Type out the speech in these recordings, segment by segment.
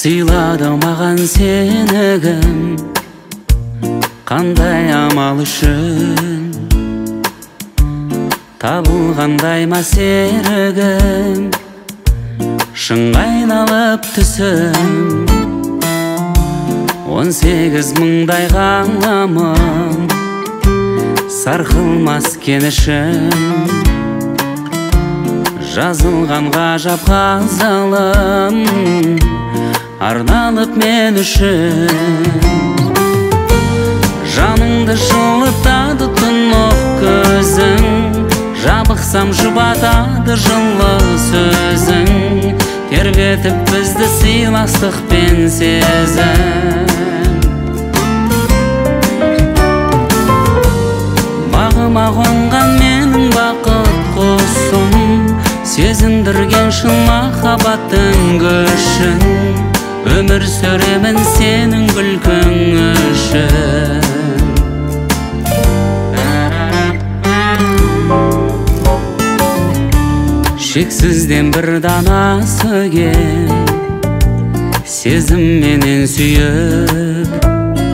сыйлады маған сені кім, қандай амал үшін табылғандай ма серігім, шыңға айналып түсім 18 мыңдай ғаламым, сарқылмас кенішім, жазылған ғажап ғазалым, арналып мен үшін. Жаныңды жылытады тұнық көзің, жабықсам жұбатады жылы сөзің, тербетіп бізді сыйластық пен сезім. Бағыма қонған менің бақыт құсым, сезіндірген шын махаббаттың күшін, өмір сүремін сенің күлкің үшін. Шексізден бір дана сөген, сезімменен сүйіп,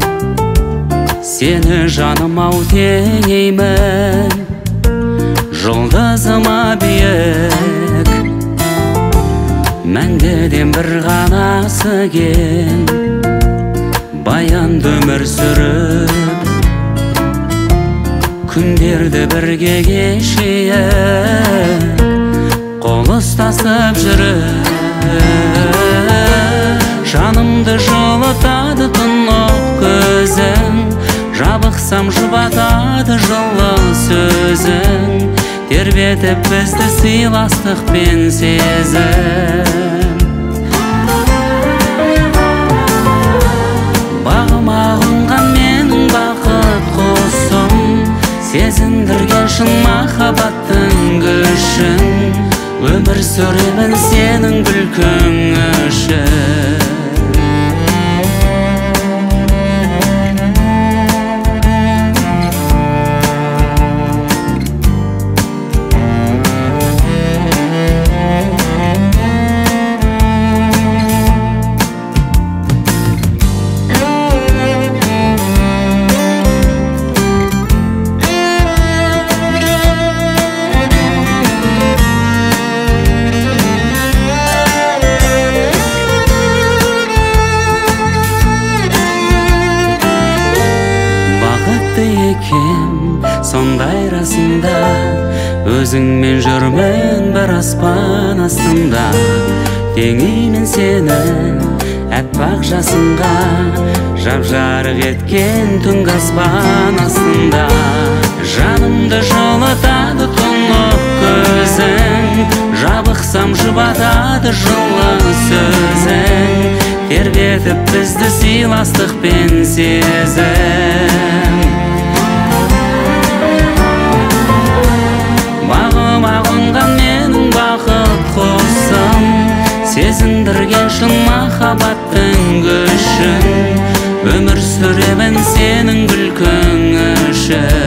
сені жаным-ау теңеймін, жұлдызыма биік. Мәңгіден бір ғана сөген, баянды өмір сүріп, күндерді бірге кешейік, қол ұстасып жүріп. Жанымды жылытады тұнық көзің, жабықсам жұбатады жылы сөзің, тербетіп бізді сыйластық пен сезім. Бағыма қонған менің бақыт құсым, сезіндірген шын махаббаттың күшін, өмір сүремін сенің күлкің үшін. Сондай расында өзіңмен жүрмін бір аспан астында, теңеймін сені әппақ жасынға, жап-жарық еткен түнгі аспан астында. Жанымды жылытады тұнық көзің, жабықсам жұбатады жылы сөзің, тербетіп бізді сыйластық пен сезім. Қонған менің бақыт құсым, сезіндірген шын махаббаттың күшін, өмір сүремін сенің күлкің үшін.